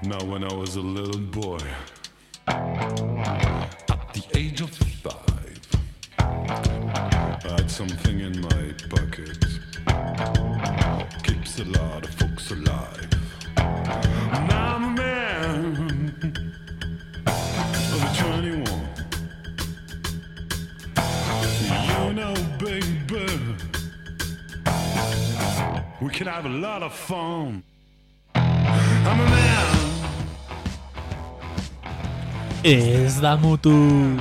Now when I was a little boy, at the age of 5, I had something in my pocket, keeps a lot of folks alive. Now I'm a man of 21. You know, baby, we can have a lot of fun. I'm a man. Ez da mutu.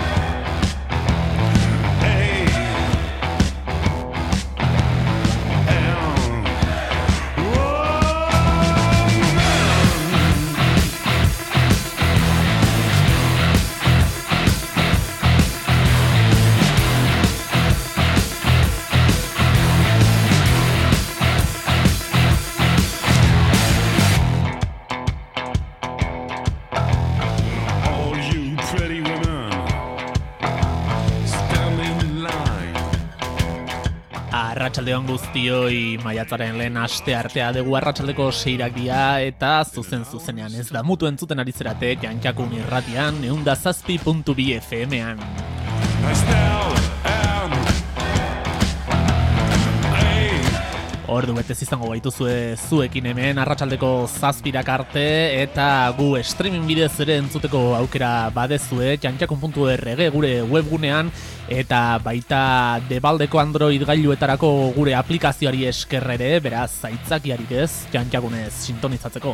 Arratsaldeon guztioi, maiatzaren lehen aste artea dugu arratsaldeko 6 dira eta zuzenean ez da mutu entzuten ari zerate Jantxakun irratian 107.2 FM-an. Ordu betez izango baituzue zuekin hemen arratsaldeko 7 arte eta gu streaming bidez ere entzuteko aukera badezue jantxakun.org gure webgunean eta baita debaldeko Android gailuetarako gure aplikazioari esker ere, beraz aitzakiarik ez Jantxakunez sintonizatzeko.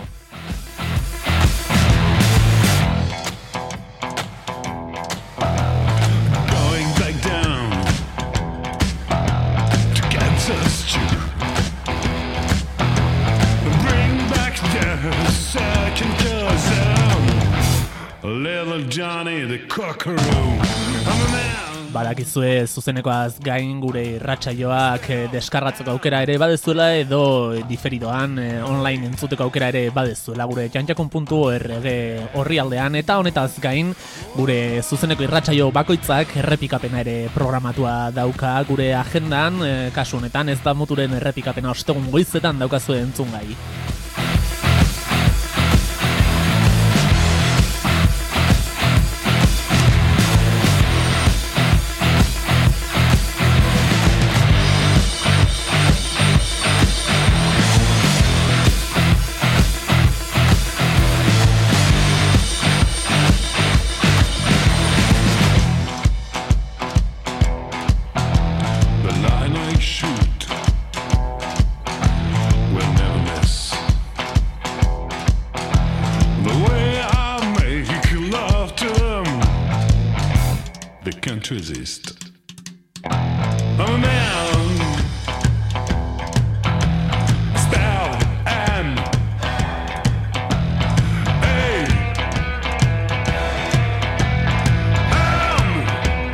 Badakizue zuzenekoaz gain gure irratsaioak deskargatzeko aukera ere badezuela edo diferidoan online entzuteko aukera ere badezuela gure jantxakun.org orrialdean eta honetaz gain gure zuzeneko irratsaio bakoitzak errepikapena ere programatua dauka gure agendan, kasu honetan ez da muturen errepikapena ostegun goizetan daukazue entzungai. Resist. I'm a man. Spell M. A. M.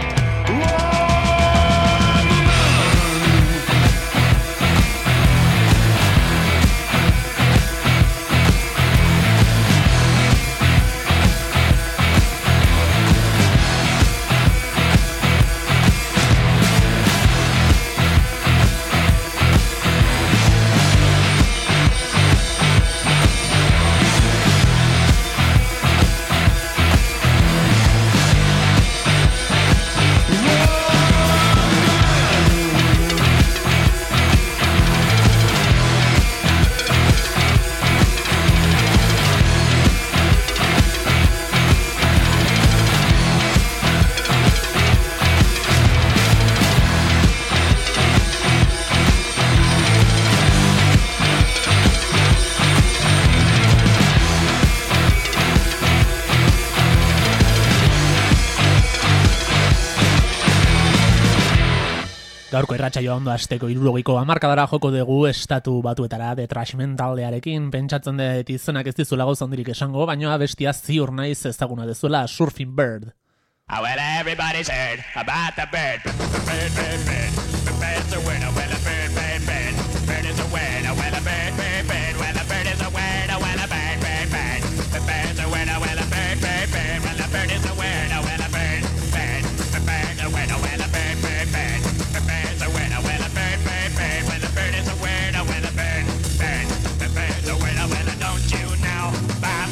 Gaurko irratsaioa ondo hasteko 70ko hamarkadara joko dugu Estatu Batuetara The Trashmen taldearekin. Pentsatzen dut izenak ez dizuela gauza handirik esango, baina abestia ziur naiz ezaguna dezuela Surfing Bird. Oh, well, everybody's heard about the bird. Bird, bird, bird. The bird's a winner. Well, a bird, bird, bird. Bird is a winner. Well, a bird, bird, bird. Well, a bird is a winner. Well, a bird, bird, bird. The bird's a winner. Well, a bird, bird, bird. Well, a bird is a winner. Well, a bird, bird. The bird's a winner. Well, a bird, bird, bird. The bird's a winner. Well, a bird, bird, bird. Well, a bird is a winner. Well, a bird, bird. The bird's a winner. Well, don't you know? Bye.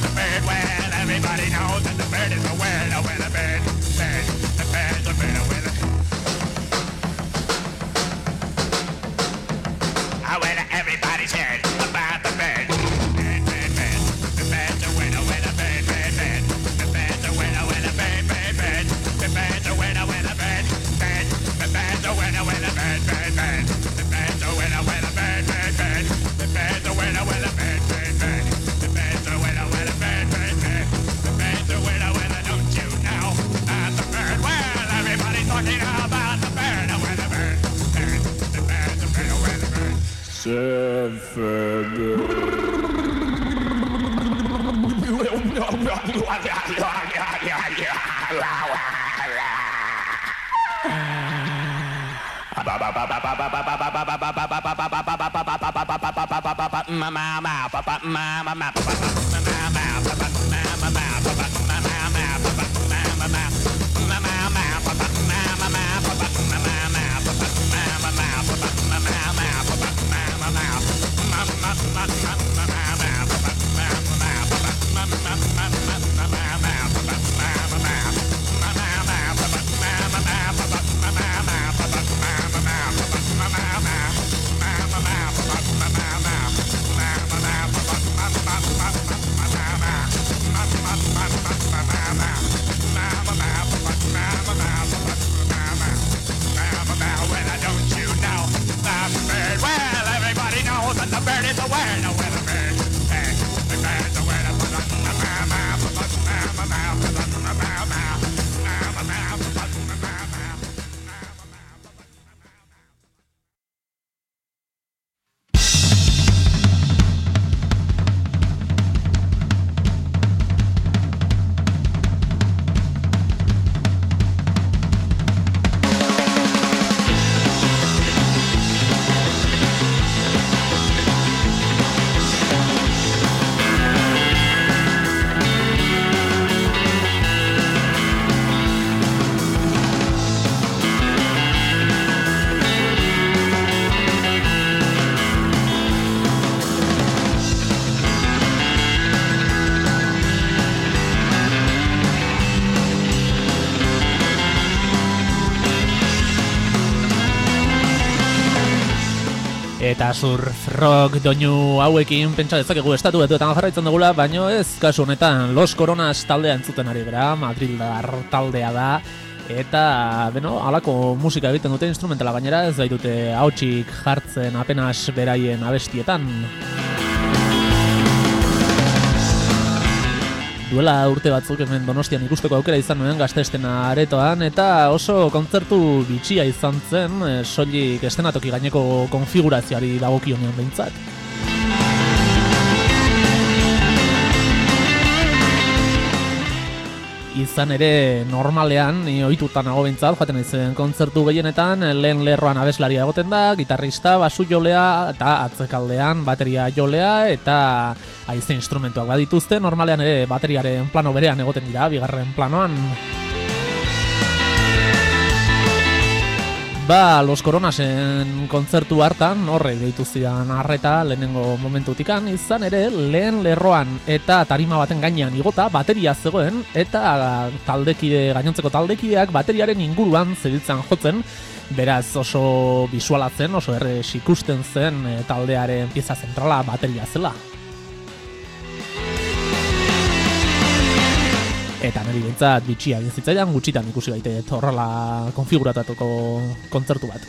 everybody's heard about the bird. Bird, bird, bird. The bird's a winner, winner, bird, bird, bird. The bird's a winner, winner, bird, bird, bird. The bird's a winner, winner, bird, bird. The bird's a winner, winner, bird, bird, bird. The bird's a winner, winner, bird, bird, bird. The bird's a winner, winner, bird, bird, bird. The bird's a winner, winner, bird, bird, bird. The bird's a winner, winner, don't you know about the bird? Well, everybody's talking about the bird, the winner, bird, bird. The bird's a winner, winner, bird. Eta surf rock doinu hauekin pentsa dezakegu estatu batuetan jarraitzen dugula, baino ez kasu honetan Los Coronas taldea entzuten ari gara, Madrildar taldea da. Eta, halako musika egiten dute instrumentala gainera, ez baitute ahotsik jartzen apenas beraien abestietan. Duela urte batzuk hemen Donostian ikusteko aukera izan nuen Gazte-estena aretoan, eta oso kontzertu bitxia izan zen, soilik estenatoki gaineko konfigurazioari dagokionean behintzat. Izan ere, normalean, ni ohituta nago behintzat, joaten naizen kontzertu gehienetan, lehen lerroan abeslaria egoten da, gitarrista, basu jolea, eta atzekaldean bateria jolea, eta haize instrumentuak badituzte, normalean ere bateriaren plano berean egoten dira, bigarren planoan. Los Coronasen kontzertu hartan, horre gehitu zidan arreta lehenengo momentutikan, izan ere lehen lerroan eta tarima baten gainean igota bateria zegoen, eta gainontzeko taldekideak bateriaren inguruan zebiltzan jotzen, beraz oso bisualatzen, oso errez ikusten zen taldearen pieza zentrala bateria zela. Eta niri bintzat bitxia egin zitzaidan, gutxitan ikusi gaitet horrela konfiguratatuko kontzertu bat.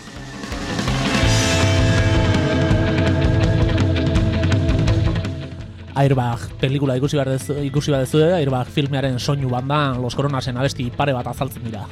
Airbag pelikula ikusi badezu, Airbag filmearen soinu bandan Los Coronasen abesti pare bat azaltzen dira.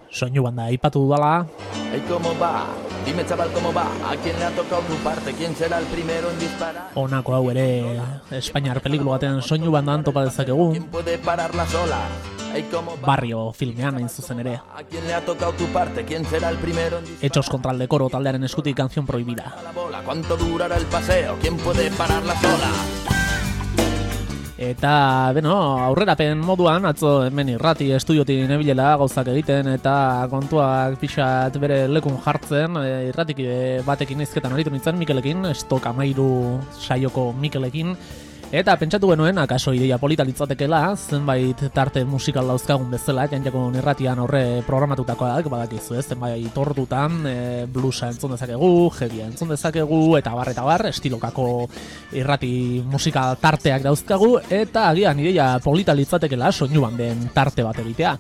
soinu banda aipatu dudala. Hey, ¿cómo va? Dime, chaval, ¿cómo va? ¿A quién le ha tocado tu parte? ¿Quién será el primero en disparar? Honako hau ere Espainiar pelikula batean soinu bandan topa dezakegu. ¿Quién puede parar las olas? Hey, ¿cómo va? Barrio filmean hain zuzen ere. ¿A quién le ha tocado tu parte? ¿Quién será el primero en disparar? Hechos contra el decoro taldearen eskutik Canción Prohibida. A la bola, ¿cuánto durará el paseo? ¿Quién puede parar las olas? Eta, aurrerapen moduan, atzo hemen irrati estudiotik nebilela gauzak egiten eta kontuak pixat bere lekun jartzen, irratik batekin izketan aritu nintzen Mikelekin, Stok 13 saioko Mikelekin, eta pentsatu genuen, akaso ideia polita litzatekela, zenbait tarte musikal dauzkagun bezala, jantzakon irratian horre programatutakoak, badakizu ez, zenbait ordutan, bluesa entzun dezakegu, heavya entzun dezakegu, eta bar, estilokako irrati musikal tarteak dauzkagu, eta agian ideia polita litzatekela soinu banden tarte bat egitea.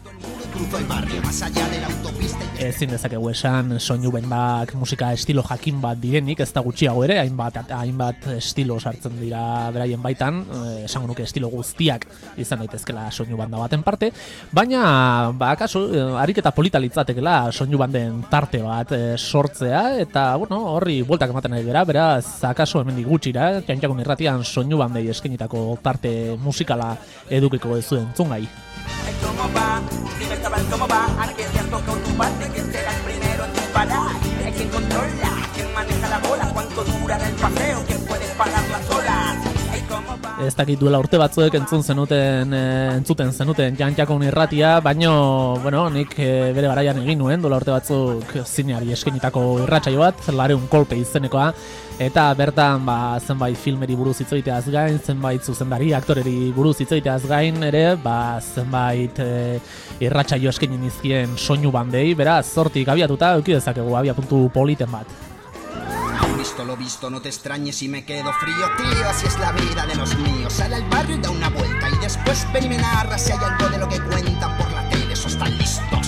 Ezin dezakegu esan soinu bandak musika estilo jakin bat direnik, ez da gutxiago ere, hainbat estilo sartzen dira beraien baitan, esango nuke estilo guztiak izan daitezkela soinu banda baten parte, baina akaso ariketa polita litzatekela soinu banden tarte bat sortzea, eta horri bueltak ematen ari gara, beraz akaso hemendik gutxira, jantzakon irratian soinu bandei eskenitako tarte musikala edukiko ez zuen entzungai. ¿Cómo va? Dime, chaval, ¿cómo va? ¿A quién le ha tocado tu parte? ¿Quién será el primero en disparar? ¿Hay quien controla? ¿Quién maneja la bola? ¿Cuánto durará el paseo? ¿Quién puede parar las olas? Ez dakit duela urte batzuek entzuten zenuten jantzakon irratia, baino, nik bere garaian egin nuen, duela urte batzuk zineari eskenitako irratsaio bat, Lareun kolpe izenekoa, eta bertan zenbait filmeri buruz hitz egiteaz gain, zenbait zuzendari, aktoreri buruz hitz egiteaz gain ere, zenbait irratsaio eskenin izkien soinu bandei, beraz, zortik abiatuta, eduki dezakegu abiapuntu politen bat. Visto lo visto, no te extrañes si me quedo frío, tío, así es la vida de los míos. Sale al barrio y da una vuelta y después ven y me narra si hay algo de lo que cuentan por la tele, esos están listos.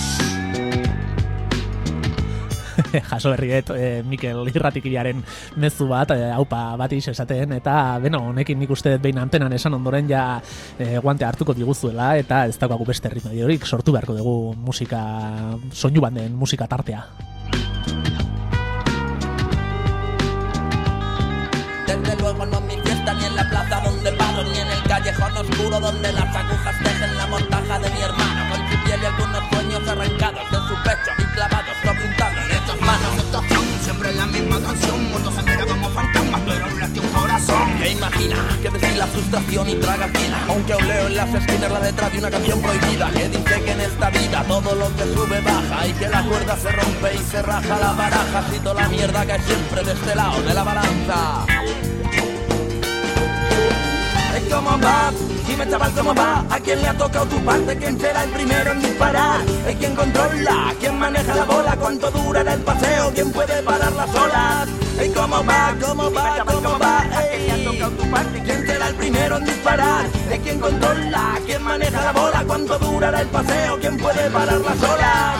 Jaso berriet, Mikel irratikiaren mezu bat, haupa bat esaten, eta honekin nik uste behin antenan esan ondoren ja guante hartuko diguzuela, eta ez daukagu beste ritmediorik sortu beharko dugu soinu banden musika tartea. Desde luego no en mi fiesta, ni en la plaza donde paro, ni en el callejón oscuro donde las agujas tejen la mortaja de mi hermano, con su piel y algunos sueños arrancados de su pecho y clavados sobre un tablo en estas manos. Siempre la misma canción, muertos en vida como fantasmas, pero aún late un corazón que imagina, que destila frustración y traga fila, aunque aún leo en las esquinas la letra de una canción prohibida que dice que en esta vida todo lo que sube baja y que la cuerda se rompe y se raja la baraja, y toda la mierda cae siempre de este lado de la balanza. ¿Cómo va? Dime, chaval, ¿cómo va? ¿A quién le ha tocado tu parte? ¿Quién será el primero en disparar? ¿Hay quien controla? ¿Quién maneja la bola? ¿Cuánto durará el paseo? ¿Quién puede parar las olas? ¿Cómo va? ¿Cómo va? ¿Cómo va? ¿A quién le ha tocado tu parte? ¿Quién será el primero en disparar? ¿Hay quien controla? ¿Quién maneja la bola? ¿Cuánto durará el paseo? ¿Quién puede parar las olas?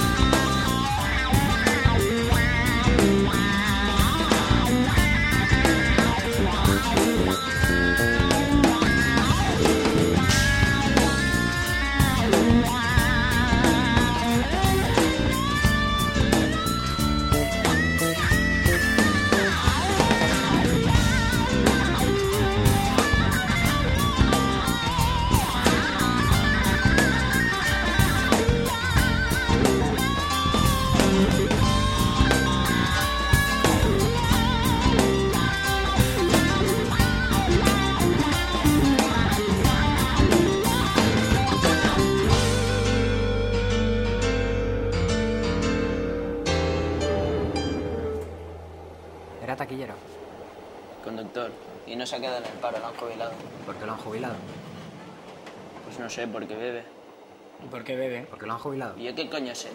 Era taquillero. Conductor. Y no se ha quedado en el paro, lo han jubilado. ¿Por qué lo han jubilado? Pues no sé, porque bebe. ¿Y por qué bebe? ¿Por qué lo han jubilado? ¿Y yo qué coño sé?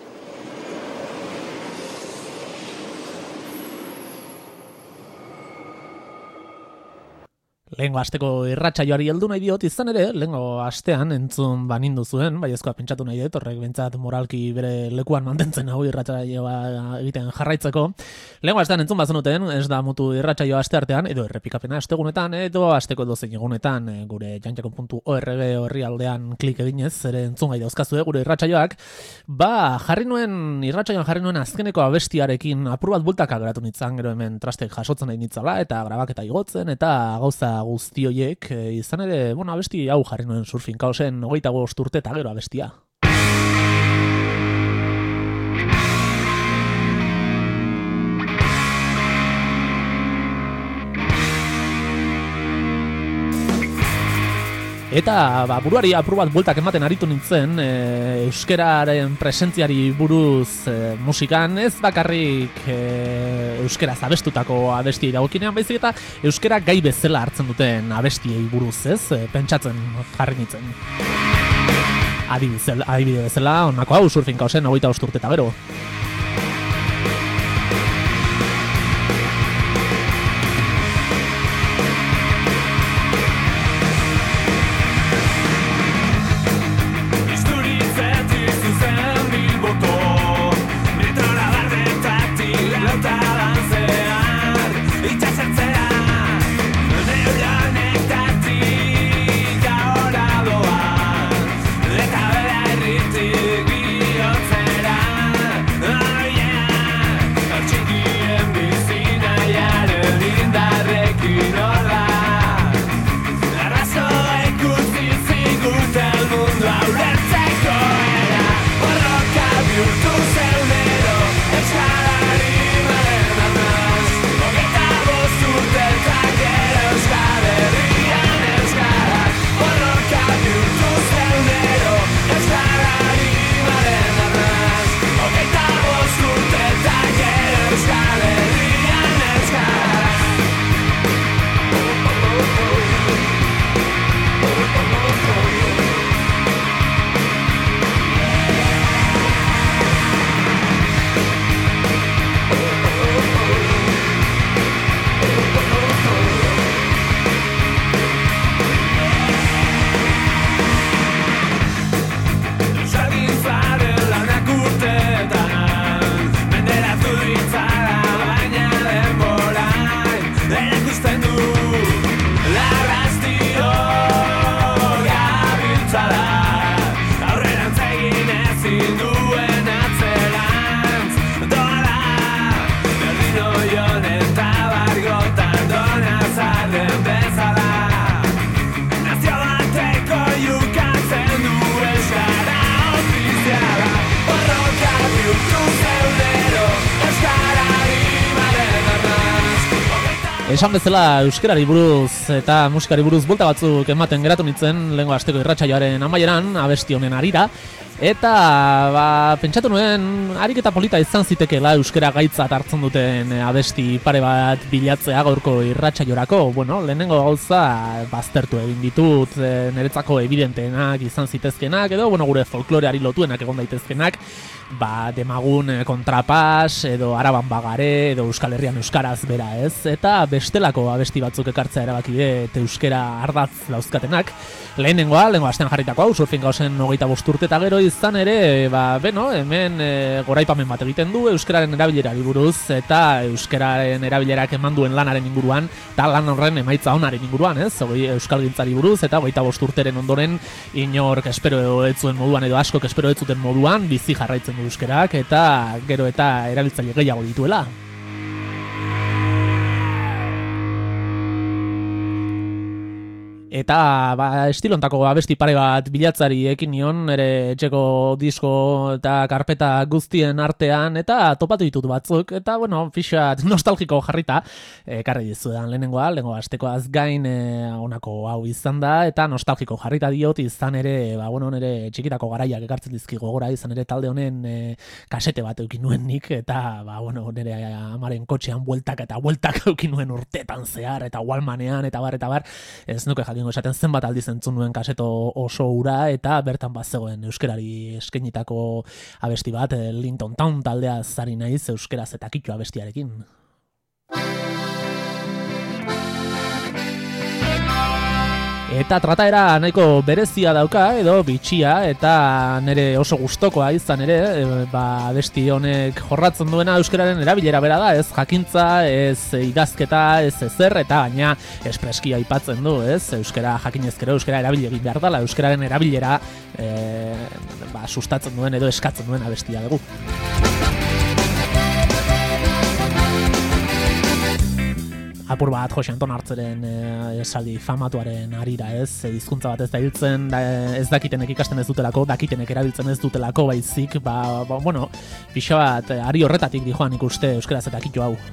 Lehengo asteko irratsaioari heldu nahi diot, izan ere, lehengo astean entzun banindu zuen, baiezkoa pentsatu nahi dut, horrek bentsat moralki bere lekuan mantentzen hau irratsaioa egiten jarraitzeko. Lehengo astean entzun bazenuten, ez da mutu irratsaioa asteartean, edo errepikapena astegunetan, edo asteko edozein egunetan, gure jantjakon.org orrialdean klik eginez, ere entzun gai dauzkazue gure irratsaioak, irratsaioan jarri nuen azkeneko abestiarekin apur bat bultaka geratu nitzan, gero hemen trastek jasotzen nahi nitzala, eta grabaketa igotzen, eta gauza guzti horiek, izan ere, abesti hau jarri nuen Surfin Kaosen 25 urte eta gero abestia. Eta buruari apur bat bueltak ematen aritu nintzen, euskeraren presentziari buruz musikan, ez bakarrik euskeraz abestutako abestiei dagokinean, baizik eta euskera gai bezala hartzen duten abestiei buruz, ez? Pentsatzen jarri nintzen. Adibide bezala, honako hau Surfin Kaosen 25 urte eta gero. Esan bezala euskerari buruz eta musikari buruz bulta batzuk ematen geratu nintzen lehengo asteko irratsaioaren amaieran abesti honen harira. Eta pentsatu nuen ariketa polita izan zitekeela euskera gaitzat hartzen duten abesti pare bat bilatzea gaurko irratsaiorako. Lehenengo gauza baztertu egin ditut, niretzako evidenteenak izan zitezkenak edo gure folkloreari lotuenak egon daitezkenak. Demagun kontrapas edo araban bagare edo Euskal Herrian euskaraz bera, ez? Eta bestelako abesti batzuk ekartzea erabaki dut euskera ardatz lauzkatenak. Lehenengo astean jarritako hau Surfin Kaosen 25 urte eta gero izan ere, hemen goraipamen bat egiten du euskararen erabilerari buruz eta euskararen erabilerak eman duen lanaren inguruan eta lan horren emaitza onaren inguruan, ez? Euskalgintzari buruz eta 25 urteren ondoren inork espero ez zuen moduan edo askok espero ez zuten moduan bizi jarraitzen du euskerak eta gero eta erabiltzaile gehiago dituela. Eta estilontako abesti pare bat bilatzari ekin nion, ere etxeko disko eta karpeta guztien artean, eta topatu ditut batzuk, eta pixat nostalgiko jarrita, ekarri dizudan lehenengo astekoaz gain honako hau izan da, eta nostalgiko jarrita diot izan ere, nire txikitako garaiak ekartzen dizkigo gora, izan ere talde honen kasete bat eukin nuen nik, eta nire amaren kotxean bueltak eta bueltak eukin nuen urtetan zehar, eta Walmanean, eta bar, ez nuke jakin esaten zenbat aldiz entzun nuen kaseto oso ura eta bertan bazegoen euskerari eskainitako abesti bat, Linton Town taldea zari naiz euskeraz eta kitxo abestiarekin. Eta trataera nahiko berezia dauka edo bitxia eta nire oso gustokoa izan ere, abesti honek jorratzen duena euskararen erabilera bera da, ez jakintza, ez idazketa, ez ezer, eta baina espreski aipatzen du, ez? Euskara jakinezkero, euskara erabili egin behar dela, euskararen erabilera sustatzen duen edo eskatzen duen abestia dugu. Apur bat Jose Anton Hartzeren esaldi famatuaren harira, ez? Hizkuntza bat ez da hiltzen, ez dakitenek ikasten ez dutelako, dakitenek erabiltzen ez dutelako, baizik, bueno, pixa bat, ari horretatik dijoan ikuste euskaraz eta kitu hau.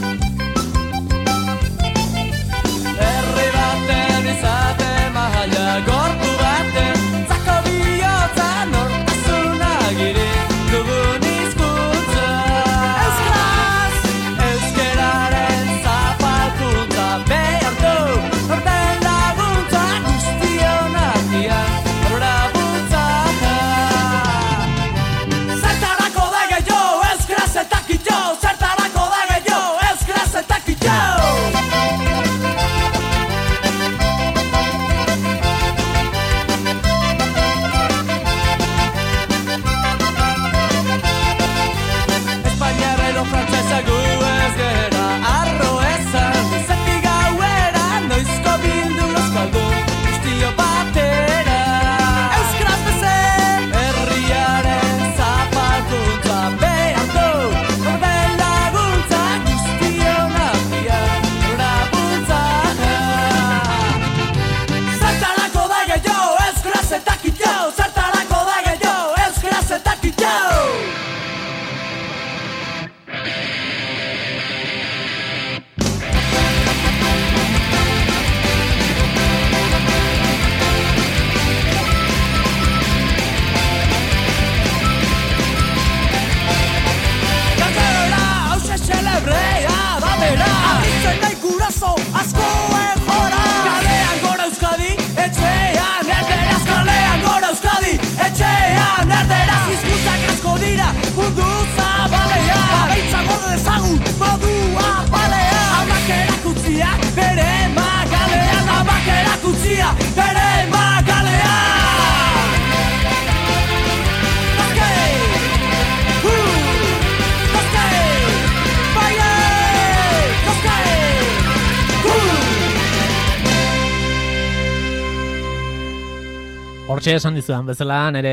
Herri baten izate mahaia gortu baten, zako bihotza nortasuna giri dugun hizkuntza. Euskaraz, euskararen zapalkuntza behar du, orden laguntza guztion artean, horabutza. Zertarako da gehiago, euskaraz eta kitxo, zertarako da gehiago, euskaraz eta kitxo. Hortxe esan dizudan bezala, nire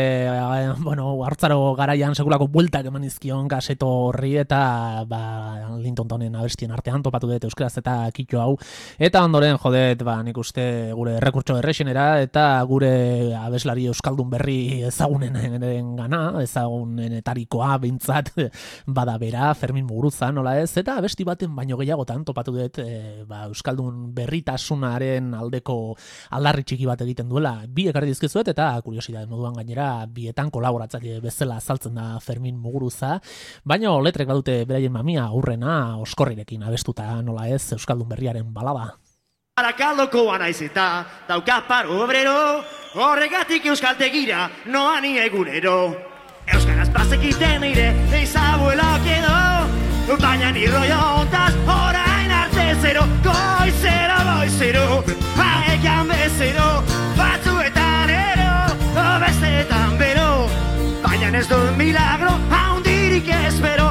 hartzaro garaian sekulako bueltak eman izkion kaseto horri eta Linton Tonen abestien artean topatu dut euskaraz eta kitxo hau. Eta ondoren jodet nik uste gure errekurtso errexenera eta gure abeslari euskaldun berri ezagunen gana, ezagunenetarikoa bintzat bada bera, Fermin Muguruza, nola ez, eta abesti baten baino gehiagotan topatu dut euskaldun berritasunaren aldeko aldarri txiki bat egiten duela. Bi ekarri dizkizuet eta kuriosidade moduan gainera bietan kolaboratzaile bezala azaltzen da Fermin Muguruza, baina letrek badute beraien mamia aurrena oskorrirekin abestuta, nola ez, euskaldun berriaren balada. Arakaldokoa naiz eta dauka paro obrero, horregatik euskaltegira noani egunero. Euskaraz bazekiten nire eizabuelak edo, baina nirroio ontaz orain arte zero, goizero, haekan bezero, batzuetan ero, besteetan bero, baina ez dut milagro, haundirik espero,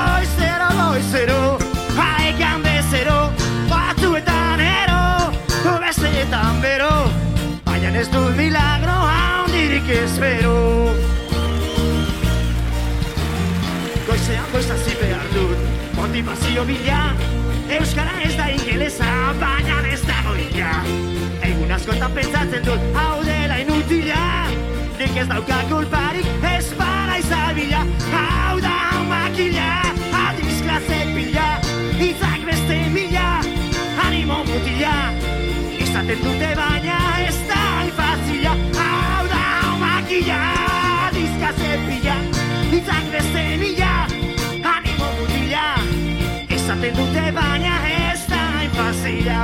goizero, haekan bezero, batzuetan ero, besteetan bero, baina ez dut milagro, haundirik espero. Goizean goizazi behar dut, motivazio bila, euskara ez da ingelesa, baina ez da goila. Egun askotan pentsatzen dut, hau dela inutila, nik ez dauka kulparik, ez bana izabila, hau da makila, adiz klase pila, hitzak beste mila, animo mutila, izaten dute baina ez da infazila, hau da makila, adiz klase pila, hitzak beste mila, animo mutila, izaten dute baina ez da infazila.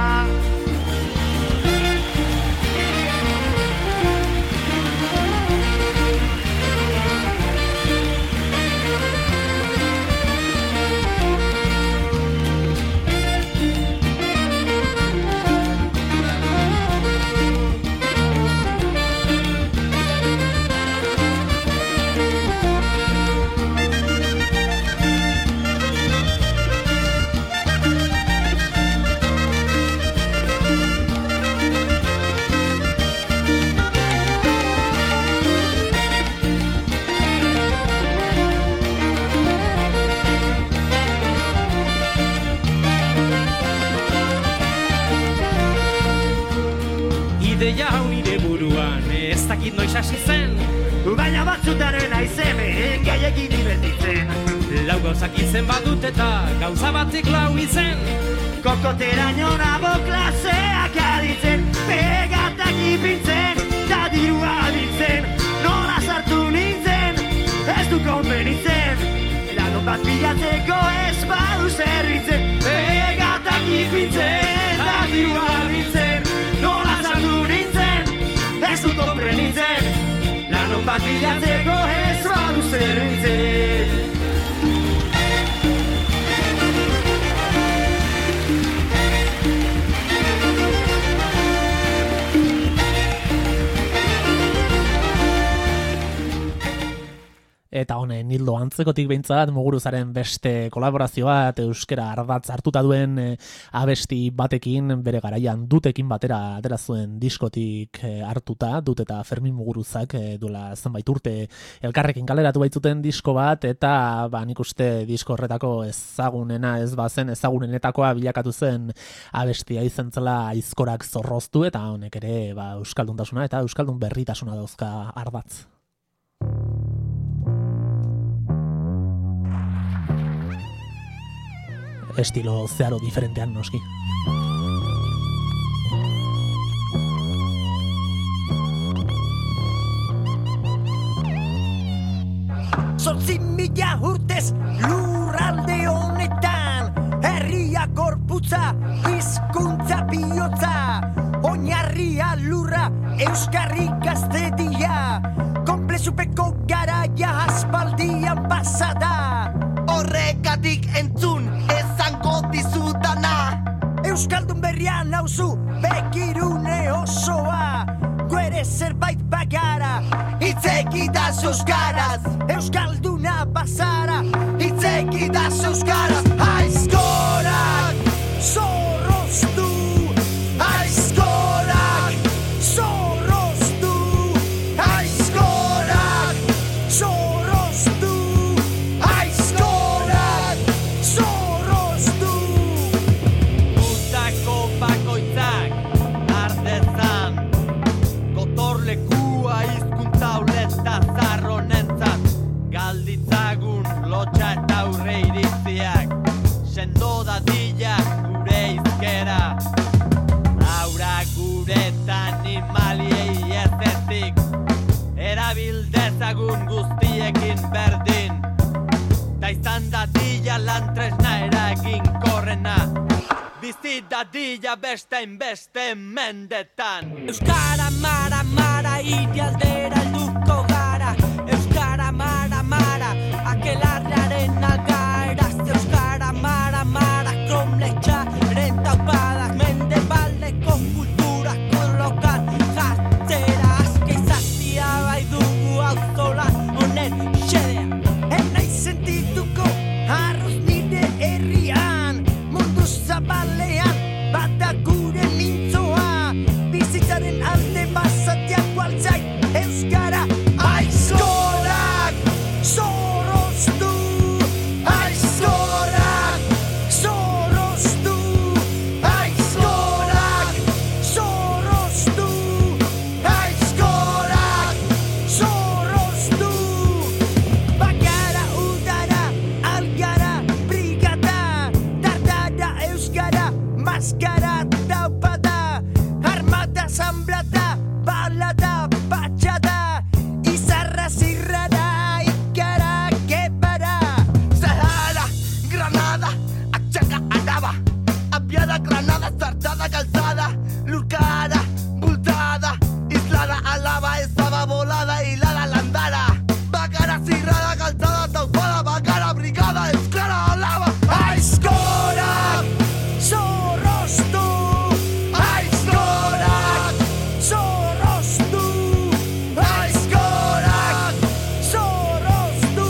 dakit noiz hasi zen, baina batzutaren aizemen gehiagin divertitzen. Lau gauzak izen badut eta gauza batik lau izen, kokoterainora boklaseak aditzen, pegatak ipintzen, da dirua biltzen, nola sartu nintzen, ez du konbenitzen, lanon bat bilatzeko ez badu zerbitzen, pegatak ipintzen, da dirua biltzen, nola sartu nintzen, ez du konbenitzen, lanon bat bilatzeko ez badu zerbitzen. Eta honen hildo antzekotik behintzat Muguruzaren beste kolaborazio bat euskera ardatz hartuta duen abesti batekin bere garaian Dutekin batera atera zuen diskotik hartuta, Dut eta Fermin Muguruzak duela zenbait urte elkarrekin kaleratu baitzuten disko bat, eta nik uste disko horretako ezagunena ez bazen ezagunenetakoa bilakatu zen abestia izan zela Aizkorak zorroztu, eta honek ere euskalduntasuna eta euskaldun berritasuna dauzka ardatz. Estilo zeharo diferentean noski. Zortzi mila urtez lurralde honetan, herria gorputza, hizkuntza bihotza, oinarria lurra, euskarri gaztedia, konplexupeko garaia aspaldian pasada. Horregatik entzun ezango dizudana, euskaldun berria nauzu begirune osoa, guere zerbait bagara, hitzegitaz euskaraz, euskalduna bazara, hitzegitaz euskaraz. Aizkorak zorroztu, aizkorak zorroztu, aizkorak zorroztu, aizkorak zorroztu. Gutako bakoitzak ardezan, gotorlekua hizkuntza uleta zarronentzat, galditzagun lotxa eta aurre iritziak, sendo dadila gure izkera, aura guretan animaliei ezezik, erabildezagun guztiekin berdin, da izan dadila lantresna eragin korrena, bizi dadila bestein beste mendetan. Euskara mara mara irialdera helduko gara, euskara mara mara akelarrearen algaraz, euskara mara mara kromletxaren taupadak, mendebaldeko kulturako lokal jartzera, aske izaztia bai dugu auzola honen xedea. Enaiz sentituko arroz nire herrian, mundu zabalean bata gure mintzoa, bizitzaren alde basatiak gualtzai euskara. Aizkorak zorroztu, aizkorak zorroztu, aizkorak zorroztu, aizkorak zorroztu. Bagara udara, algara, brigada, dardara euskara, maskara taupada, armada zamblada, balada, batxada, izarra zirrara, ikara kebara. Zahara, Granada, Atxaga, Araba, Abiada, Granada, Zartada, Calzada, Lurkara, Bultada, Islada, Alaba, Ezaba, Volada, Hilada, Landara, Bagara, Zirrada, Calzada, Taupada, Bagara, Brigada, Euskara, Alaba. Aizkorak zorroztu, aizkorak zorroztu, aizkorak zorroztu,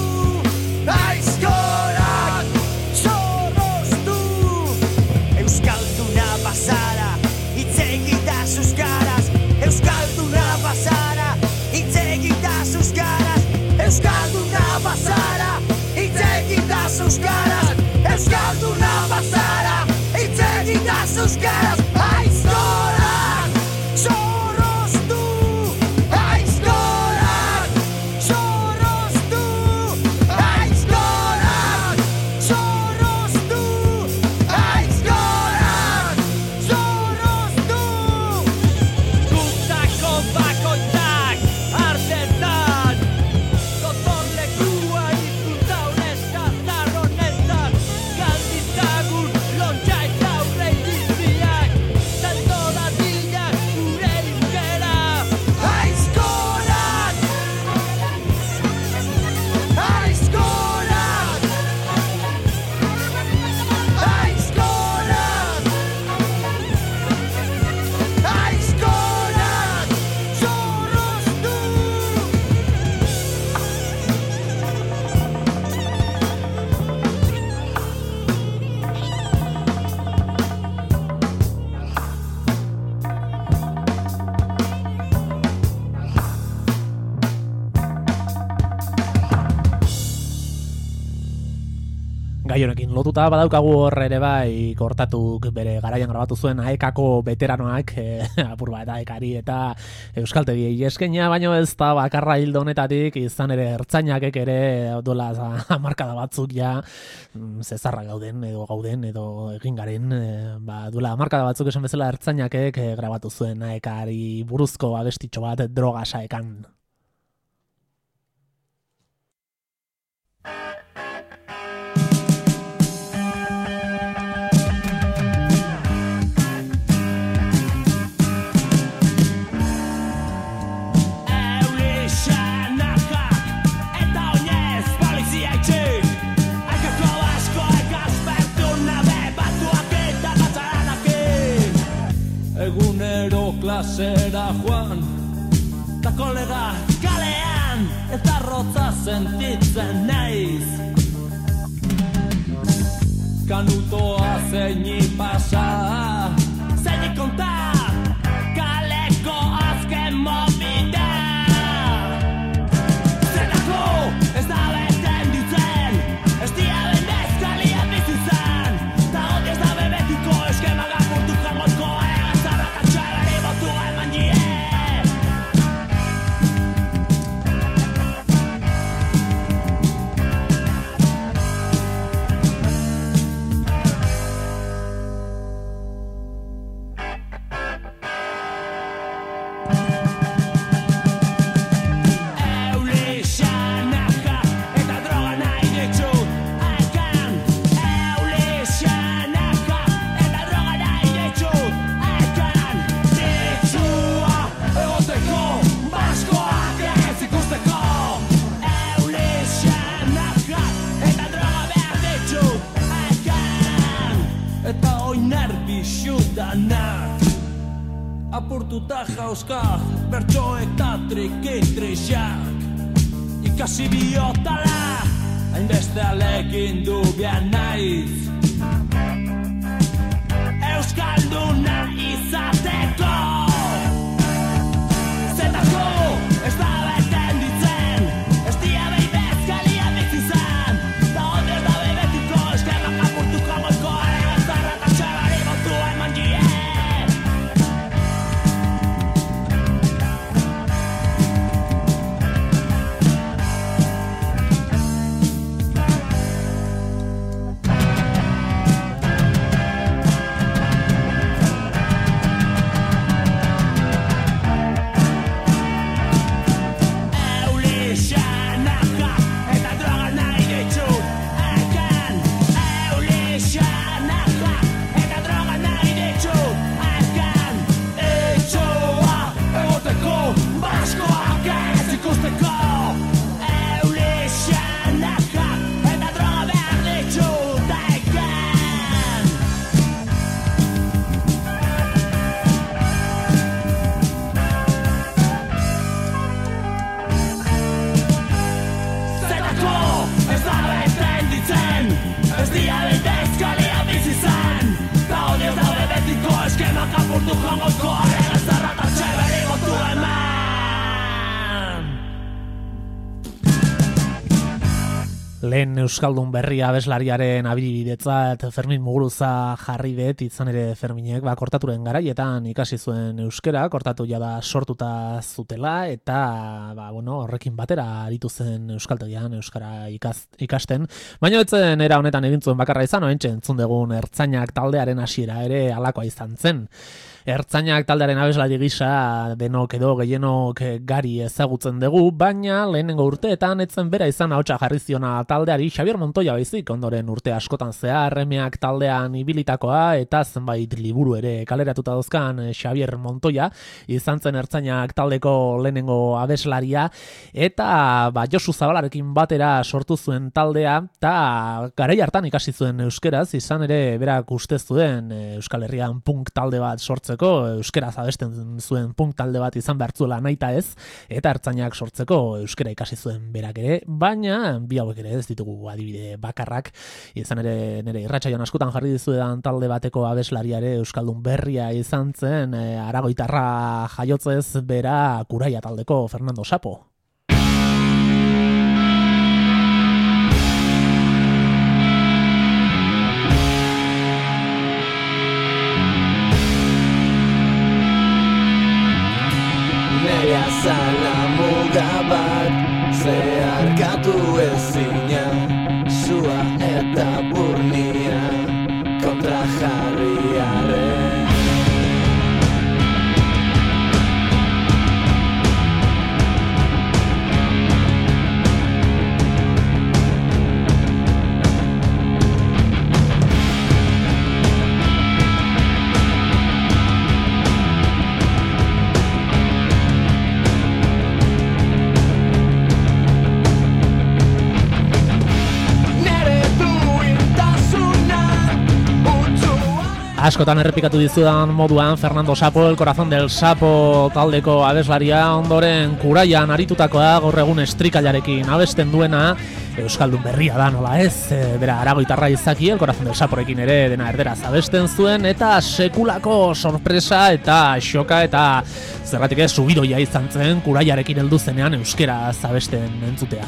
aizkorak zorroztu. Euskalduna bazara, hitzegitaz euskaraz, euskalduna bazara, hitzegitaz euskaraz, euskalduna bazara, hitzegitaz euskaraz, euskalduna bazara, hitzegitaz euskaraz. Aizkorak zorroztu, aizkorak Gai honekin lotuta badaukagu hor ere bai Kortatuk bere garaian grabatu zuen AEKako veteranoak apur bat AEKari eta euskaltegiei eskaina, baino ez da bakarra hildo honetatik, izan ere ertzainakek ere dola hamarkada batzuk ja zezarra gauden edo egin garen, duela hamarkada batzuk esan bezala ertzainakek grabatu zuen AEKari buruzko abestitxo bat droga saekan. Egunero klasera joan, ta kolega kalean, eta rotza sentitzen naiz. Kanutoa zeini pasa, zeini konta, kaleko azken mobida. Zenako ez da beten ditzen, ez dia bendezkalia bizizan, ta hori ez da bebetiko eskema gapurtu jangotko apurtuta jauzka bertsoek ta trikitrizak ikasi biotala hainbeste alekin du bian naiz euskalduna izateko zetako ez da beten ditzen ez dia behibezkalia bizizan ta hori ez da bebetiko eskemak apurtuko goiko zarra eta txabari botu eman jie. Lehen Euskaldun berria abeslariaren abibidetzat Fermin Muguruza jarri dut, izan ere Ferminek Kortaturen garaietan ikasi zuen euskera, Kortatu jada sortuta zutela, eta horrekin batera aritu zen euskaltegian euskara ikasten. Baina etzen era honetan egin zuen bakarra izan, oentxe entzun dugun Ertzainak taldearen hasiera ere halakoa izan zen. Ertzainak taldearen abeslari gisa denok edo gehienok gari ezagutzen dugu, baina lehenengo urteetan etzen bera izan ahotsa jarri ziona taldeari Xabier Montoya baizik, ondoren urte askotan zehar Remeak taldean ibilitakoa eta zenbait liburu ere kaleratuta dauzkan Xabier Montoya izan zen Ertzainak taldeko lehenengo abeslaria, eta Josu Zabalarekin batera sortu zuen taldea, eta garai hartan ikasi zuen euskeraz, izan ere berak uste zuen Euskal Herrian punk talde bat sortzeko, euskeraz abesten zuen punk talde bat izan behartzuela naita ez, eta Ertzainak sortzeko euskera ikasi zuen berak ere, baina bi hauek ere ez ditugu adibide bakarrak, izan ere nire irratsaioan askotan jarri dizuedan talde bateko abeslariare euskaldun berria izan zen, aragoitarra jaiotzez bera Kuraia taldeko Fernando Sapo. Askotan errepikatu dizudan moduan, Fernando Sapo, El Corazón del Sapo taldeko abeslaria, ondoren Kuraian aritutakoa, gaur egun estrikailarekin abesten duena, euskaldun berria da nola ez, bera aragoitarra izaki, El Corazón del Saporekin ere dena erderaz abesten zuen, eta sekulako sorpresa eta xoka eta zerratik ez subidoia izan zen Kuraiarekin heldu zenean euskeraz abesten entzutea.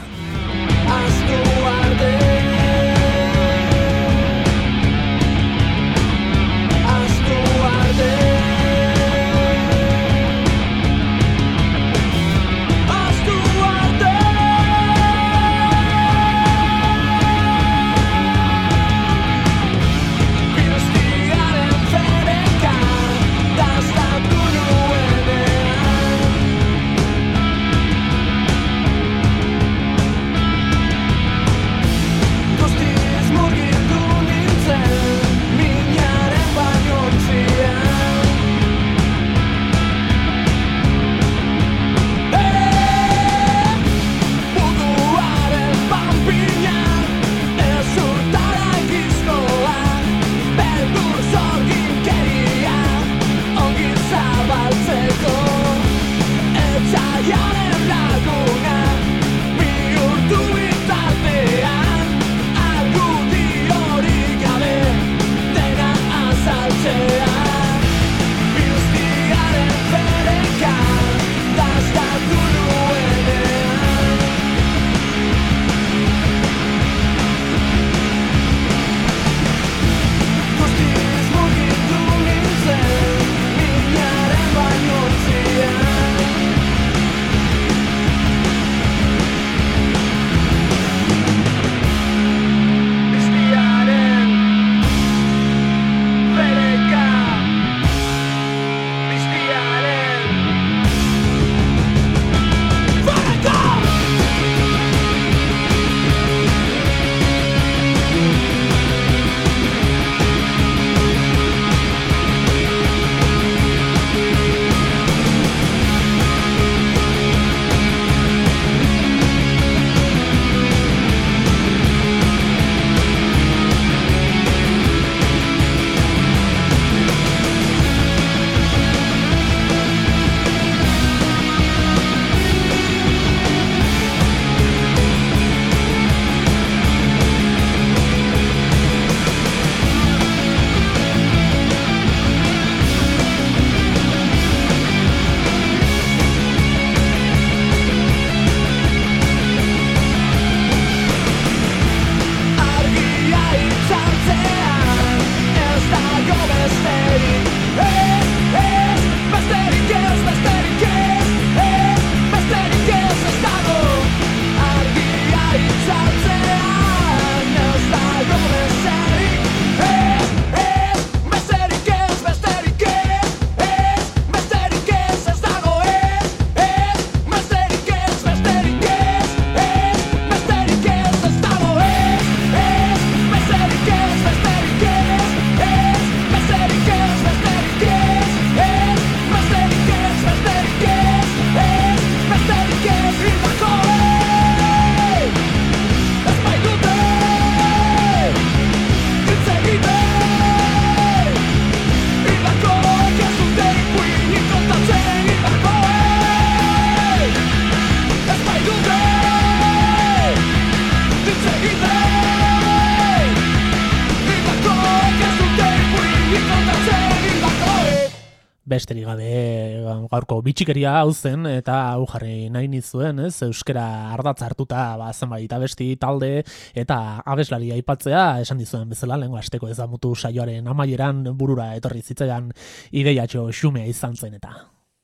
Besterik gabe gaurko bitxikeria hau zen eta hau jarri nahi nizuen, ez? Euskara ardatz hartuta zenbait abesti talde eta abeslari aipatzea, esan dizuen bezala lehengo asteko ezamutu saioaren amaieran burura etorri zitzaidan ideiatxo xumea izan zen eta.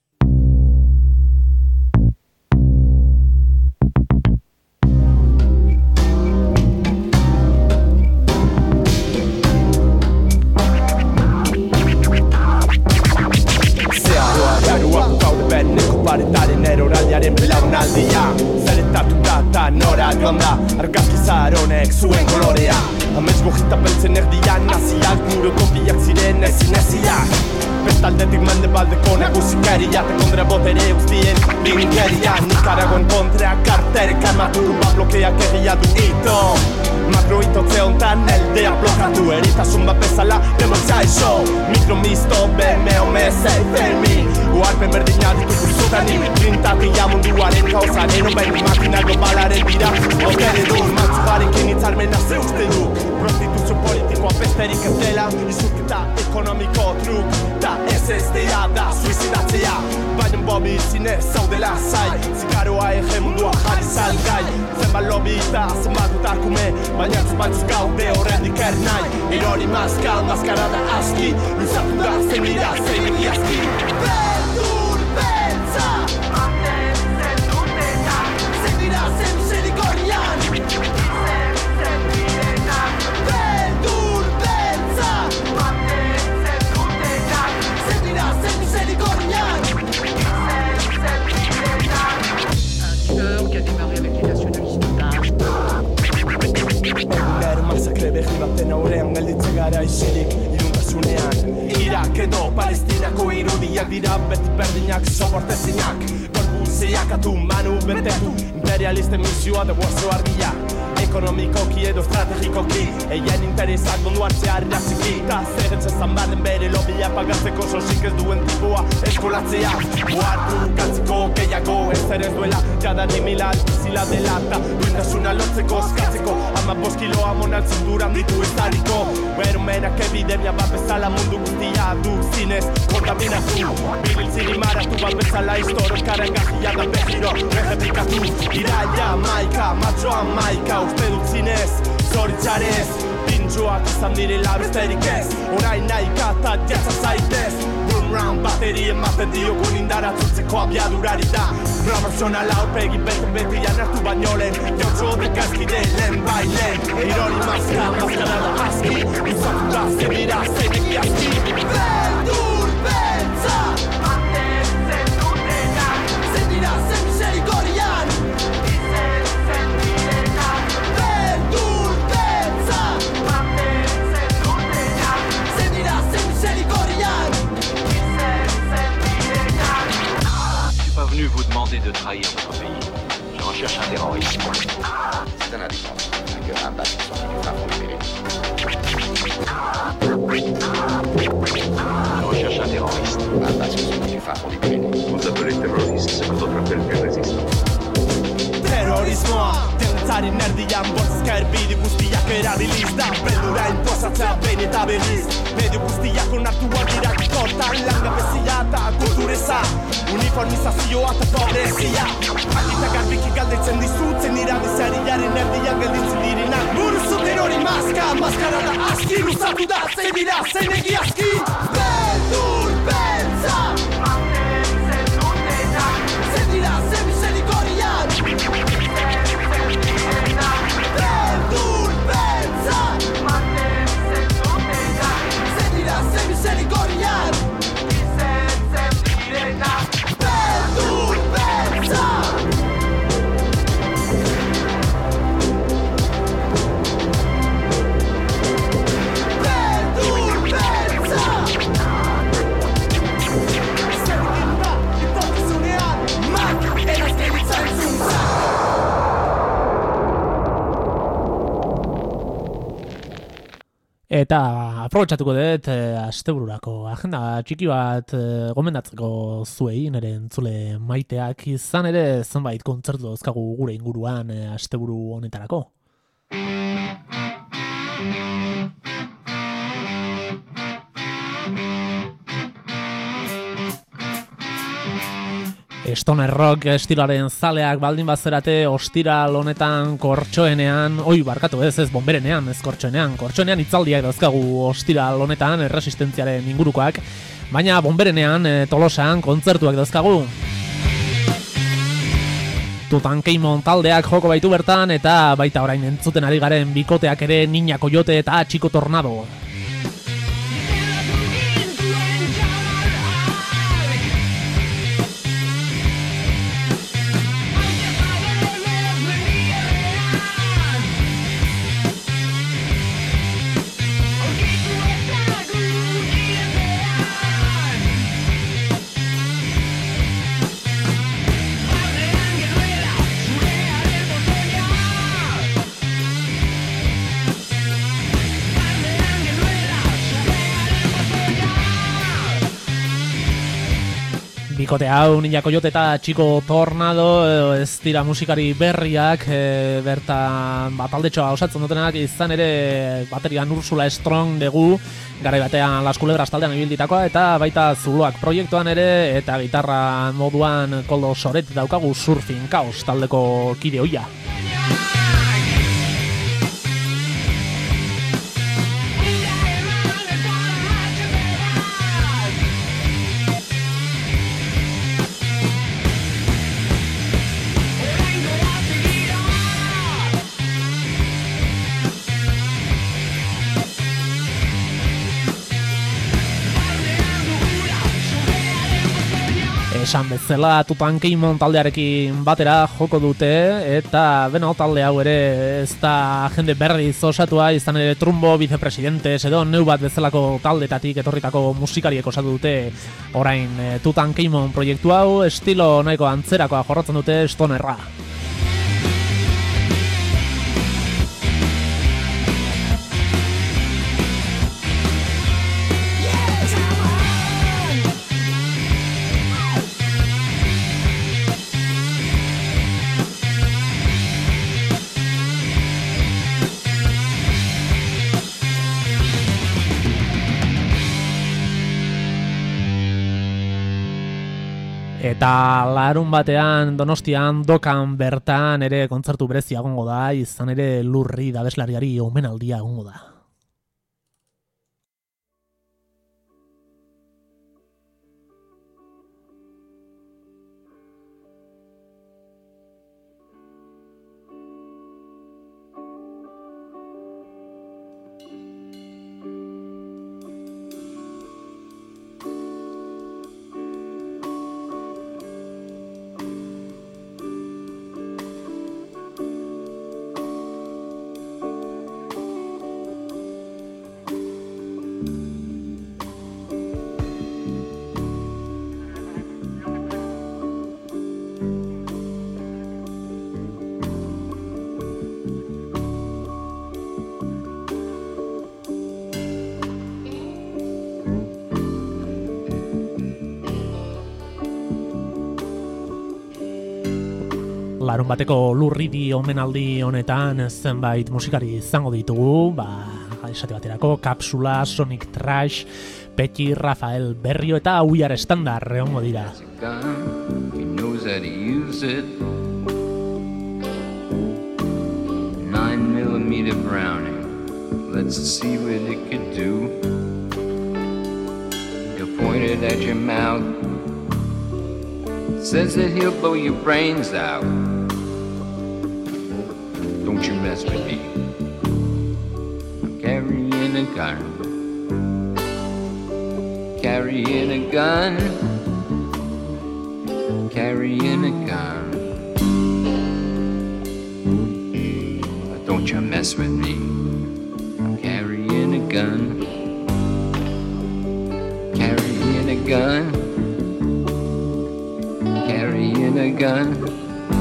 Paretaren eroraldiaren belaunaldia Zaretatuta eta nora joan da Argazkizar honek zuen kolorea Amets gojita beltzen erdian naziak Muro kopiak ziren ezin-eziak Bestaldetik mendebaldeko neguzikaria Eta kontrabotere guztien binkeria Nikaragoen kontra karterek armatu Ba blokeak egia du ito Makroitotzeon Bertan eldea blokatu eritasun bat bezala demotza iso Mikromisto, BMO, mesei, fermi Uarpen berdina ditugu zutanik Grintatia munduaren kauzaren Oben makina globalaren dira Aukere du, matzugarekin hitzarmena ze uste du Prostituzio politikoa besterik ez dela Izurketa ekonomiko truk Da ez dira da suizidatzea Baina bobi zinez zaudela zai Zikaroa ege mundua jarri salgai Zenbat lobi eta zenbat utarkume Baina zuzbaituz gaude horrendik ernai Erori maskal, maskarada aski Luzatu da zein dira, zein egiazki Beldur beltza Mantentzen dutenak Zein dira, zein misericorian Izen direnak Beldur beltza Mantentzen dutenak Zein dira, zein misericorian Izen direnak Un tueur qui a démarré avec les nationalistes Egunero masakre behi baten aurrean gelditzen gara isilik Irundasunean Irak edo Palestinako irudiak dira beti berdinak soportezinak Gorbu zeiakatu manu betetu Imperialisten misioa dugu oso argia Ekonomikoki edo estrategikoki Eien interesak mundu hartzea irratxiki Ta zeretzen zanbarren bere lobia pagatzeko sosik ez duen tipua eskolatzea Oartu galtziko gehiago ez ere ez duela Jada nimila dizila dela Ta duintasuna lotzeko eskatzeko Ama 5 kiloa monal zinduran ditu ez dariko Berumenak epidemia bat bezala mundu guztia du zinez kontaminatu Bilil zirimaratu bat bezala historio karen gajia da behiro Errepikatu iraia maika, matxoa maika Uste dut zinez, zoritzarez Pintxoak izan direla besterik ez Orain nahika eta jatza zaitez Boom round bateri ematen diogun indaratzuntzeko abiadurari da Proportzionala aurpegi beti hartu baino lehen Jotxo dekazkide lehen bailen Irori maska, maskarada aski Uzatu da zein dira, zein egiazki Beldur beltza Mantentzen dutenak Zein dira, zein misericorian Izen direnak Beldur beltza Mantentzen dutenak Zein dira, zein misericorian Izen direnak Je suis pas venu vous demander de trahir votre pays. Je recherche un terroriste. C'est un indifférence. Un bas qui sortit du fin fond du Pyrénées. Je recherche un terroriste. Un bas qui sortit du fin fond du Pyrénées. Vous appelez terroriste ce que d'autres appellent des résistants. Terrorismoa, jentzari nerdian bortzka erbide guztiak erabiliz da Beldura inposatzea behin eta berriz Medio guztiak onartuak dira kota Langabezia eta kultureza Uniformizazioa eta pobrezia Akita garbiki galdetzen dizutzen dira bizariaren erdian gelditzen direnak Buruzu terrori maska, maskarada aski Luzatu da zein dira, zein egiazki Beldur beltza Mantentzen dutenak Zein dira, zein misericorian Beldur beltza Mantentzen dutenak Zein dira, zein misericorian Izen direnak Beldur beltza Beldur beltza Zer ginda, etorkizunean Mak, erazgelitza entzuntzak Eta aprobetxatuko dut astebururako agenda txiki bat gomendatzeko zuei nire entzule maiteak izan ere zenbait kontzertu dauzkagu gure inguruan asteburu honetarako. Stoner rock estiloaren zaleak baldin bazerate ostiral honetan kortxoenean, barkatu ez bonberenean, ez kortxoenean hitzaldiak dauzkagu ostiral honetan erresistentziaren ingurukoak, baina bonberenean Tolosan kontzertuak dauzkagu. Tutankamon taldeak joko baitu bertan eta baita orain entzuten ari garen bikoteak ere Niña Coyote eta Chico Tornado. Bikote hau, Ninja Coyote eta Chico Tornado ez dira musikari berriak, bertan taldetxoa osatzen dutenak, izan ere baterian Ursula Strong dugu, garai batean Las Culebras taldean ibilditakoa, eta baita Zuloak proiektuan ere, eta gitarra moduan Koldo Soret daukagu Surfing Chaos taldeko kide hoia. Esan bezala Tutankamon taldearekin batera joko dute, eta beno, talde hau ere ez da jende berriz osatua, izan ere Trumbo, Vicepresidentes edo Neu bat bezalako taldetatik etorritako musikariek osatu dute orain Tutankamon proiektu hau, estilo nahiko antzerakoa jorratzen dute stonerra. Eta larun batean Donostian Dokan bertan ere kontzertu berezia egongo da, izan ere Lurri abeslariari omenaldia egongo da. Larun bateko Lurridi omenaldi honetan zenbait musikari izango ditugu, esate baterako Kapsula, Sonic Trash, Petty, Rafael Berrio eta Uiar Estandar egongo dira. He knows how to use it. 9mm Browning, let's see what it could do. He'll point it at your mouth, says that he'll blow your brains out. Don't you mess with me, I'm carrying a gun. Carrying a gun. Carrying a gun. Don't you mess with me, I'm carrying a gun. Carrying a gun. Carrying a gun.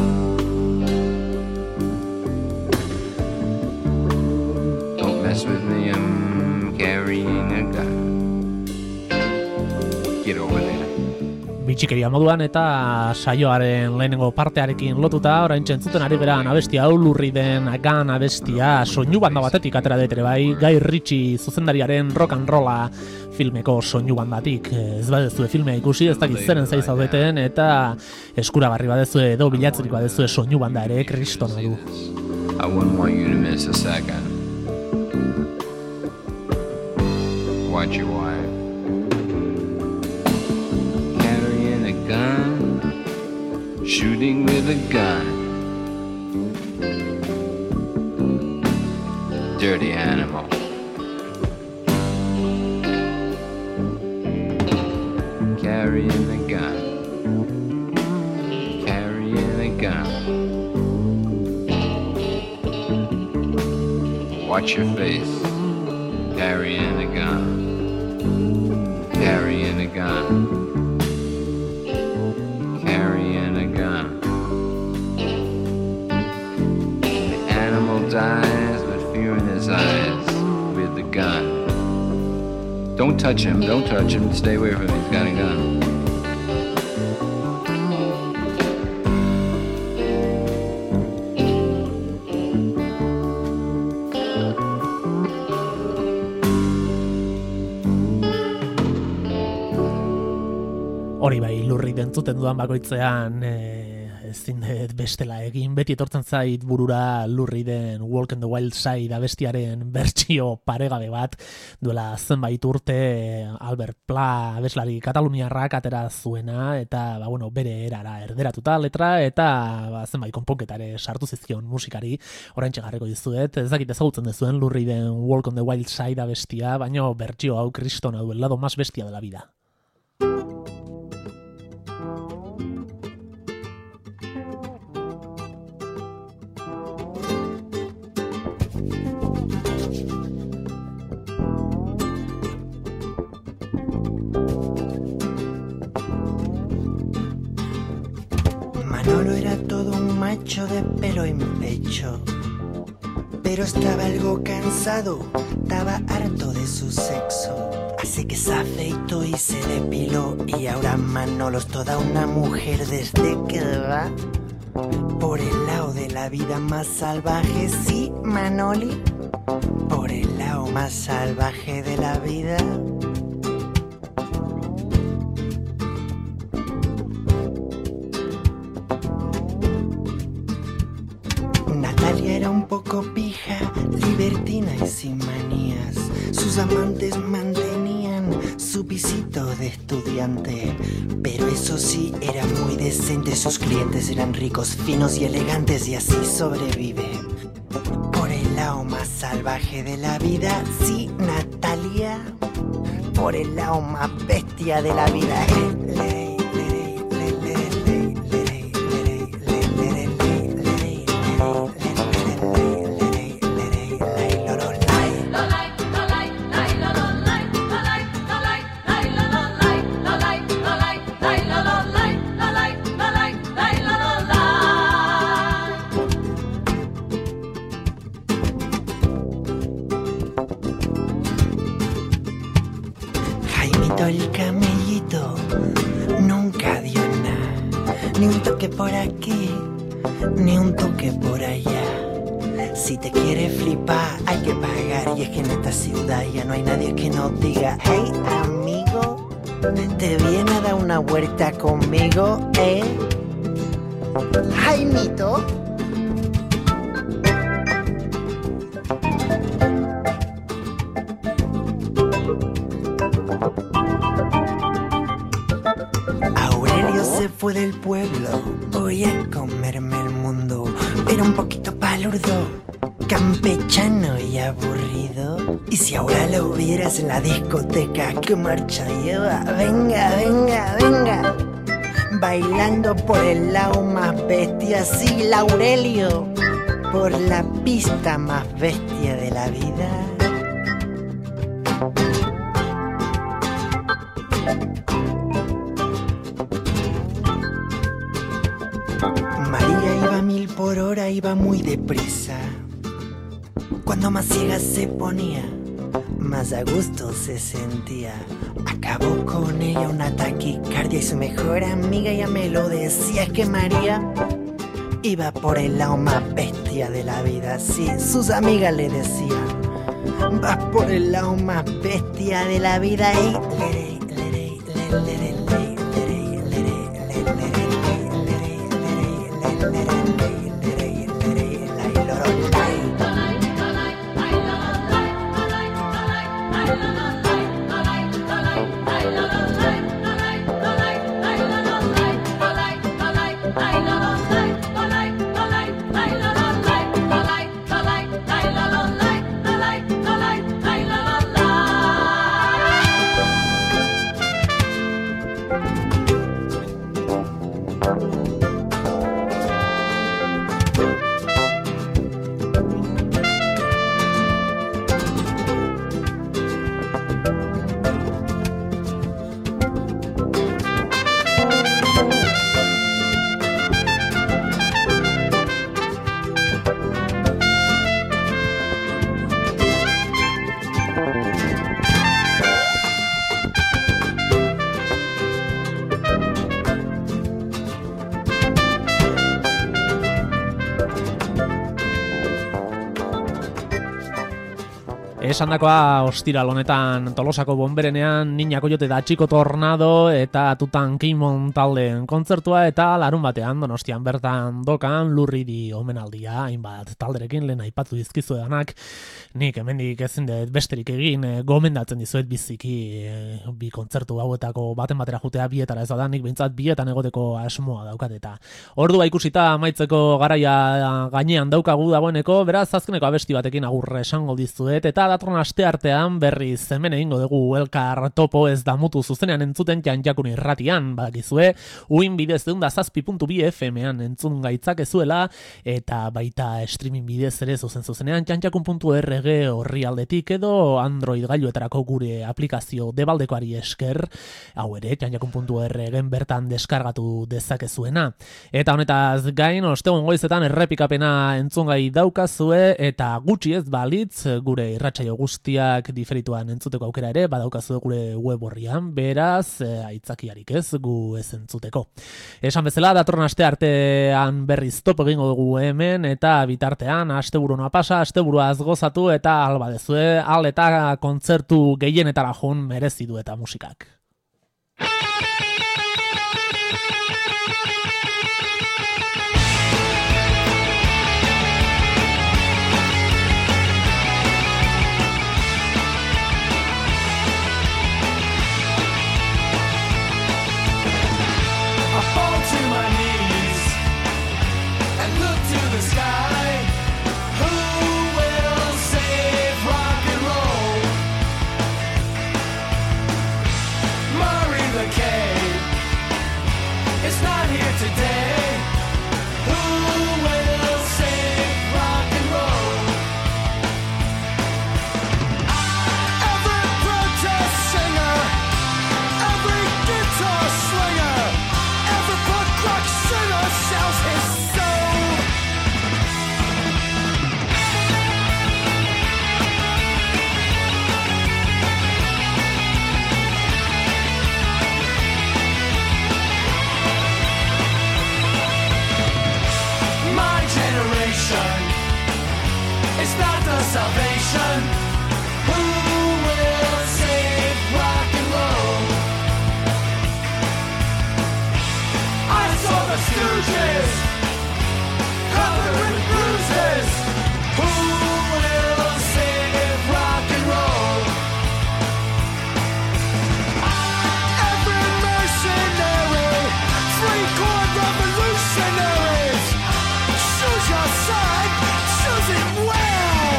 Don't mess with me, I'm carrying a gun. Get over there. Bitxikeria moduan eta saioaren lehenengo partearekin lotuta, oraintxe entzuten ari geran abestia hau Lurriden Agan abestia soinu banda batetik atera dut ere bai, Guy Ritchie zuzendariaren Rock and Rolla filmeko soinu bandatik. Ez badezue filmea ikusi, ez dakit zeren zaiz zaudeten, eta eskuragarri badezue edo bilatzerik badezue soinu banda ere kristona du. I wouldn't want you to miss a second. Watch your wife. Carrying a gun, shooting with a gun. Dirty animal. Carrying a gun. Carrying a gun. Watch your face. Carrying a gun. Carrying a gun. Carrying a gun. The animal dies with fear in his eyes with the gun. Don't touch him, stay away from him, he's got a gun. Hori bai, lurri dentzuten dudan bakoitzean ezin dut bestela egin, beti etortzen zait burura lurri den Walk in the Wild Side abestiaren bertsio paregabe bat, duela zenbait urte Albert Pla abeslari kataluniarrak atera zuena, eta bere erara erderatuta letra, eta zenbait konponketare sartu zizkion musikari, oraintxe jarriko dizuet, ez dakit ezagutzen dezuen lurri den Walk on the Wild Side abestia, baina bertsio hau kristona du, el lado más bestia de la vida. Manolo era todo un macho de pelo en pecho, pero estaba algo cansado, estaba harto de su sexo. Así que se afeitó y se depiló, y ahora Manolo es toda una mujer desde que va por el lado de la vida más salvaje. Sí, Manoli, por el lado más salvaje de la vida. Era un poco pija, libertina y sin manías. Sus amantes mantenían su pisito de estudiante, pero eso sí, era muy decente. Sus clientes eran ricos, finos y elegantes, y así sobrevive por el lado más salvaje de la vida. Sí, Natalia, por el lado más bestia de la vida. El camellito nunca dio nada, ni un toque por aquí, ni un toque por allá. Si te quieres flipar hay que pagar, y es que en esta ciudad ya no hay nadie que nos diga: hey amigo, ¿te viene a dar una vuelta conmigo, Jaimito? Fue del pueblo, voy a comerme el mundo, pero un poquito palurdo, campechano y aburrido. Y si ahora lo vieras en la discoteca, ¿qué marcha lleva? Venga, venga, venga, bailando por el lado más bestia, sí, Laurelio, por la pista más bestia de la vida. Por hora iba muy deprisa. Cuando más ciega se ponía, más a gusto se sentía. Acabó con ella una taquicardia y su mejor amiga ya me lo decía. Es que María iba por el lado más bestia de la vida. Sí, sus amigas le decían: vas por el lado más bestia de la vida. Esandakoa ostiral honetan Tolosako bonberenean Niña Koyote da Chico Tornado eta Tutankhamon taldeen kontzertua eta larun batean Donostian bertan dokan Lurridi omenaldia hainbat talderekin lehen aipatu dizkizuedanak. Nik hemendik ezin dut besterik egin gomendatzen dizuet biziki bi kontzertu hauetako baten batera jutea bietara ez da nik behintzat bietan egoteko asmoa daukat eta ordua ikusita amaitzeko garaia gainean daukagu dagoeneko, beraz azkeneko abesti batekin agurre esango dizuet eta datorren asteartean berriz hemen egingo dugu elkar topo ez damutu zuzenean entzuten Jantjakun irratian, badakizue uin bidez 107.2 FM-ean entzun gaitzakezuela eta baita streaming bidez ere zuzenean jantjakun.org horri aldetik edo Android gailuetarako gure aplikazio debaldekoari esker, hau ere jantjakun.org-en bertan deskargatu dezakezuena. Eta honetaz gain, ostegun goizetan errepikapena entzungai daukazue eta gutxi ez balitz gure irratsaio guztiak diferituan entzuteko aukera ere badaukazue gure web orrian, beraz aitzakiarik ez gu ez entzuteko. Esan bezala, datorren asteartean berriz topo egingo dugu hemen eta bitartean asteburua pasa, asteburuaz gozatu eta alba dezue, eta kontzertu gehienetara joan merezi du eta musikak. I fall to my knees and look to the sky. Who will save rock and roll? Murray McKay is not here today. Who will save rock and roll? Every protest singer, every guitar slinger, every punk rock singer sells his soul. My generation is not the salvation. Who will save rock and roll? I saw the Stooges covered with bruises. Who will save rock and roll? Every mercenary, free-corn revolutionaries, choose your side, choose it well.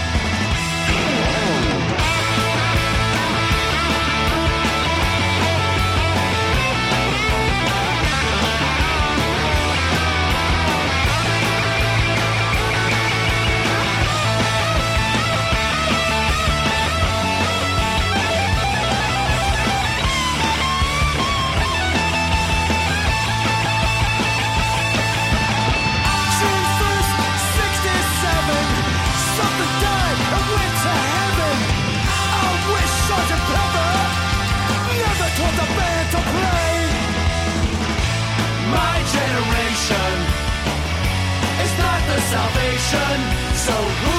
June 1st, 67, something died and went to heaven. I wish Sergeant Pepper never told the band to play. My generation is not the salvation, so who